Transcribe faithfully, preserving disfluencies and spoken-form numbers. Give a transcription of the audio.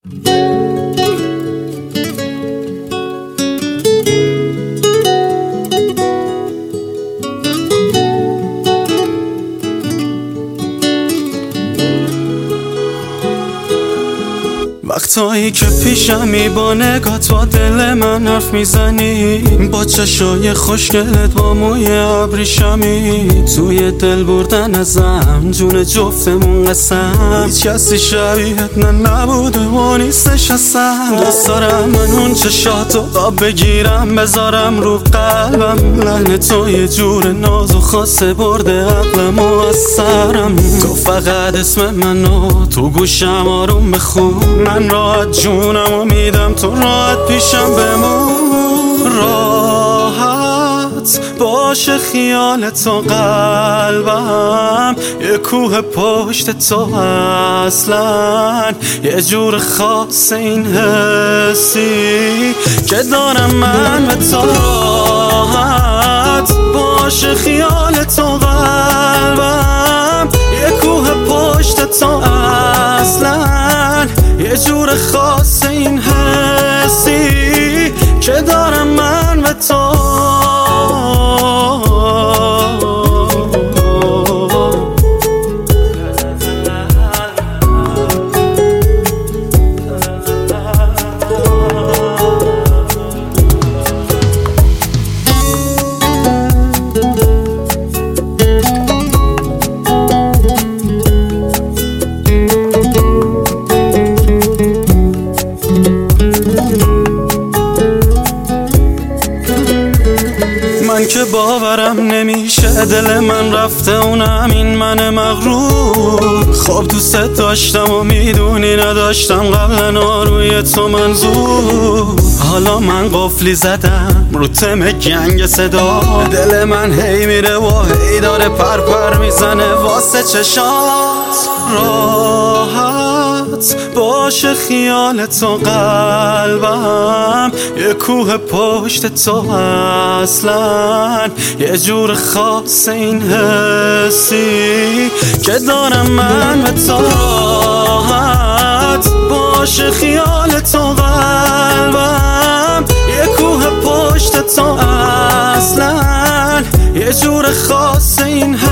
وقتایی که پیشمی با نگات با دل من حرف میزنی، با چشای خوشگلت با موی ابریشمی، توی دل بردن ازم جون جفتمون قسم. هیچ کسی شبیهت نه نبوده و نیستش اصلا. دوست دارم من اون چشاتو آب بگیرم بذارم رو قلبم، لحن تو یه جور ناز و خاصه برده عقلم و از سرم. تو فقط اسم منو تو گوشم آروم بخون، من راحت جونم و میدم تو راحت پیشم بمون. راحت باشه خیال تو قلبم، یه کوه پشت تو اصلا، یه جور خاص این حسی که دارم من به تو. راحت باشه خیال تو قلبم، یه کوه پشت تو اصلا، یه جور خاص این حسی که دارم من به تو. من که باورم نمیشه دل من رفته اونم این من مغرور. خب دوست داشتم و میدونی نداشتم قبلا روی تو منظور. حالا من قفلی زدم رو تم گنگ صدا، دل من هی میره و هی داره پر پر میزنه واسه چشات. راحت باشه خیال تو قلبم، یه کوه پشت تو اصلا، یه جور خاص این حسی که دارم من به تو. راحت باشه خیال تو قلبم، یه کوه پشت تو اصلا، یه جور خاص این حسی